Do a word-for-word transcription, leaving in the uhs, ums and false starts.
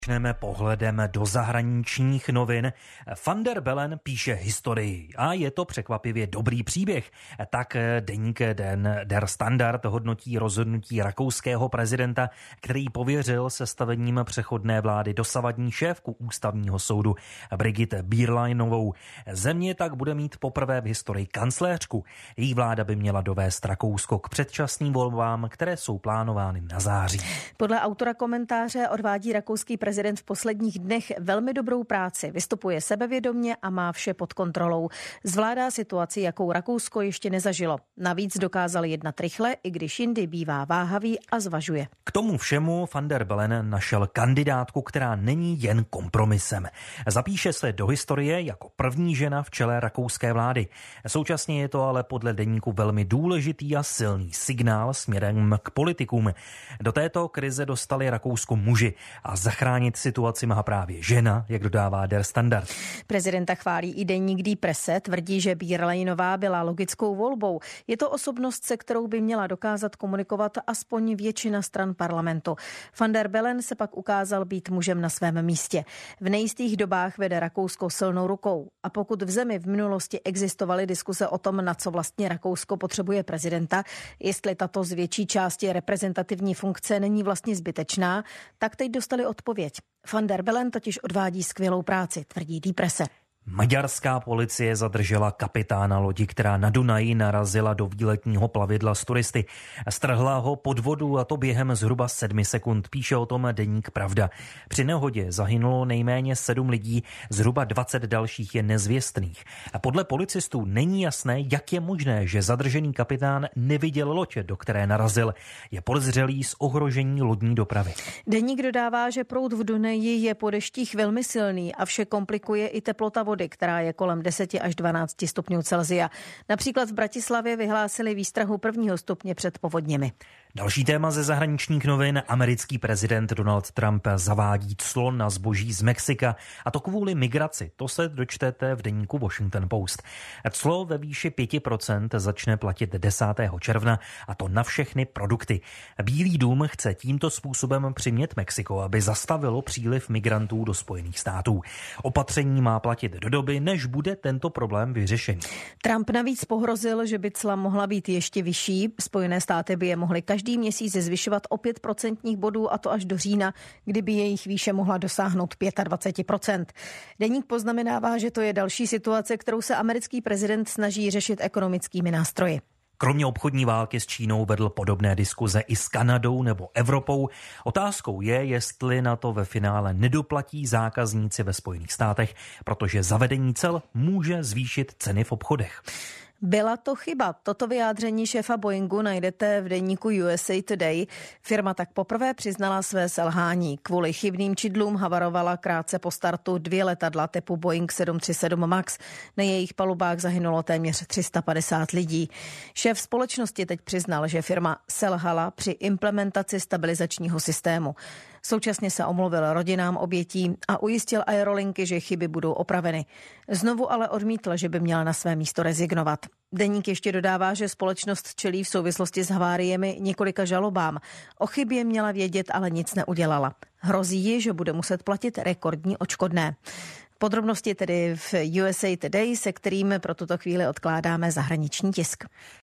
Začneme pohledem do zahraničních novin. Van der Bellen píše historii a je to překvapivě dobrý příběh. Tak deník Den Der Standard hodnotí rozhodnutí rakouského prezidenta, který pověřil sestavením přechodné vlády dosavadní šéfku ústavního soudu Brigitte Bierleinovou. Země tak bude mít poprvé v historii kancléřku. Její vláda by měla dovést Rakousko k předčasným volbám, které jsou plánovány na září. Podle autora komentáře odvádí rakouský prezident Prezident v posledních dnech velmi dobrou práci, vystupuje sebevědomě a má vše pod kontrolou. Zvládá situaci, jakou Rakousko ještě nezažilo. Navíc dokázal jednat rychle, i když jindy bývá váhavý a zvažuje. K tomu všemu Van der Bellen našel kandidátku, která není jen kompromisem. Zapíše se do historie jako první žena v čele rakouské vlády. Současně je to ale podle deníku velmi důležitý a silný signál směrem k politikům. Do této krize dostali Rakousko muži a zachránit situaci má právě žena, jak dodává Der Standard. Prezidenta chválí i deník Die Presse, tvrdí, že Bierleinová byla logickou volbou. Je to osobnost, se kterou by měla dokázat komunikovat aspoň většina stran parlamentu. Van der Bellen se pak ukázal být mužem na svém místě. V nejistých dobách vede Rakousko silnou rukou. A pokud v zemi v minulosti existovaly diskuse o tom, na co vlastně Rakousko potřebuje prezidenta, jestli tato z větší části reprezentativní funkce není vlastně zbytečná, tak teď dostali odpověď. Van der Bellen totiž odvádí skvělou práci, tvrdí Die Presse. Maďarská policie zadržela kapitána lodi, která na Dunaji narazila do výletního plavidla s turisty. Strhla ho pod vodu a to během zhruba sedmi sekund, píše o tom deník Pravda. Při nehodě zahynulo nejméně sedm lidí, zhruba dvacet dalších je nezvěstných. A podle policistů není jasné, jak je možné, že zadržený kapitán neviděl loď, do které narazil. Je podezřelý z ohrožení lodní dopravy. Deník dodává, že proud v Dunaji je po deštích velmi silný a vše komplikuje i teplota vody, která je kolem deset až dvanáct stupňů Celsia. Například v Bratislavě vyhlásili výstrahu prvního stupně před povodněmi. Další téma ze zahraničních novin. Americký prezident Donald Trump zavádí clo na zboží z Mexika, a to kvůli migraci. To se dočtete v deníku Washington Post. Clo ve výši pět procent začne platit desátého června, a to na všechny produkty. Bílý dům chce tímto způsobem přimět Mexiko, aby zastavilo příliv migrantů do Spojených států. Opatření má platit do doby, než bude tento problém vyřešený. Trump navíc pohrozil, že by cla mohla být ještě vyšší. Spojené státy by je mohly každý měsíc zvyšovat o pět procentních bodů, a to až do října, kdyby jejich výše mohla dosáhnout dvacet pět procent. Deník poznamenává, že to je další situace, kterou se americký prezident snaží řešit ekonomickými nástroji. Kromě obchodní války s Čínou vedl podobné diskuze i s Kanadou nebo Evropou. Otázkou je, jestli na to ve finále nedoplatí zákazníci ve Spojených státech, protože zavedení cel může zvýšit ceny v obchodech. Byla to chyba. Toto vyjádření šéfa Boeingu najdete v deníku U S A Today. Firma tak poprvé přiznala své selhání. Kvůli chybným čidlům havarovala krátce po startu dvě letadla typu Boeing sedm tři sedm Max. Na jejich palubách zahynulo téměř tři sta padesát lidí. Šéf společnosti teď přiznal, že firma selhala při implementaci stabilizačního systému. Současně se omluvil rodinám obětí a ujistil aerolinky, že chyby budou opraveny. Znovu ale odmítl, že by měla na své místo rezignovat. Deník ještě dodává, že společnost čelí v souvislosti s haváriemi několika žalobám. O chybě měla vědět, ale nic neudělala. Hrozí ji, že bude muset platit rekordní odškodné. Podrobnosti tedy v U S A Today, se kterým pro tuto chvíli odkládáme zahraniční tisk.